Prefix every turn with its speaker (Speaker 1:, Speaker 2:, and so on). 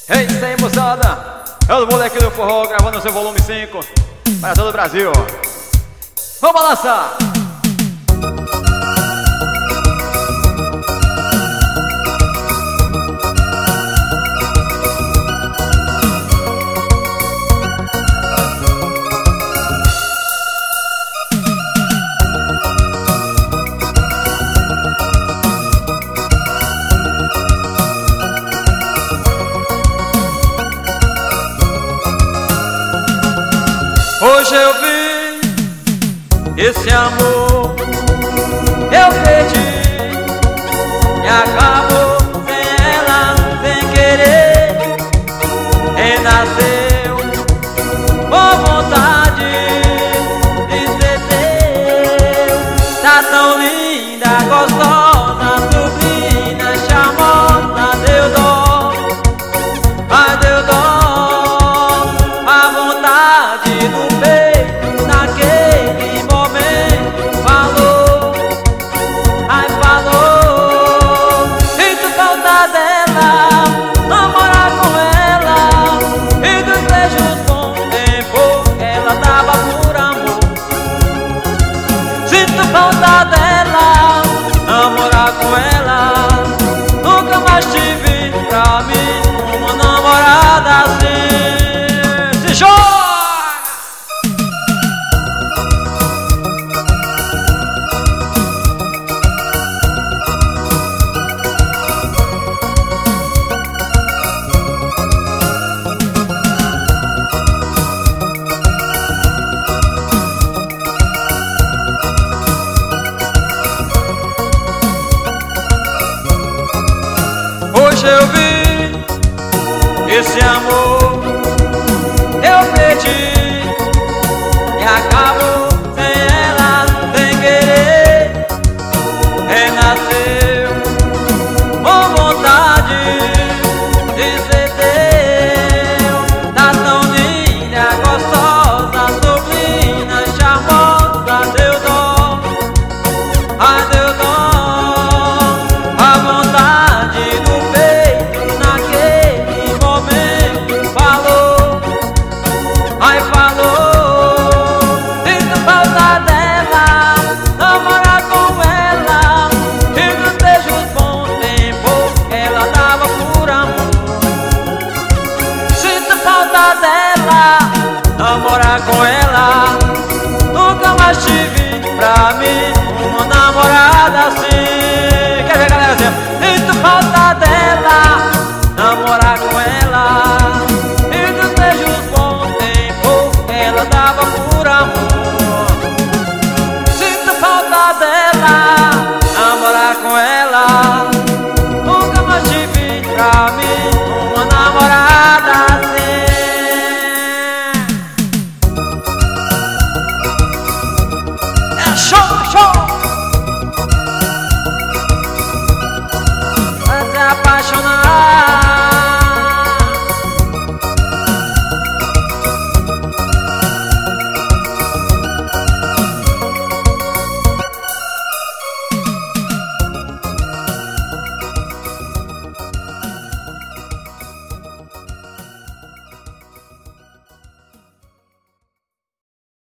Speaker 1: É isso aí, moçada. É o moleque do forró gravando seu volume 5 para todo o Brasil. Vamos balançar!
Speaker 2: Hoje eu vi esse amor, eu perdi e acabou sem ela, sem querer. Renasceu com vontade de ser teu. Tá tão linda, gostosa, sublime, charmosa, deu dó, ai deu dó. A vontade do peito naquele momento falou, ai falou. Sinto falta dela, namorar com ela, e dos beijos bom tempo ela dava por amor. Sinto falta dela, namorar com ela, nunca mais tive pra mim uma namorada assim. Se joga! Hoje eu vi esse amor, eu perdi e acabou sem ela, sem querer. Renasceu com vontade de ser teu. Tá tão linda, gostosa, sublime, charmosa, deu dó, ai deu dó. A vontade do peito naquele momento falou, ai falou. Sinto falta dela, namorar com ela, e nos beijos bom tempo ela dava por amor. Sinto falta dela, namorar com ela.